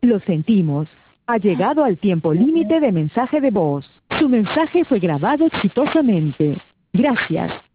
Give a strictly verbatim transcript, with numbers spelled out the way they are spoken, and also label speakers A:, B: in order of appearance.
A: Lo sentimos. Ha llegado al tiempo límite de mensaje de voz. Su mensaje fue grabado exitosamente. Gracias.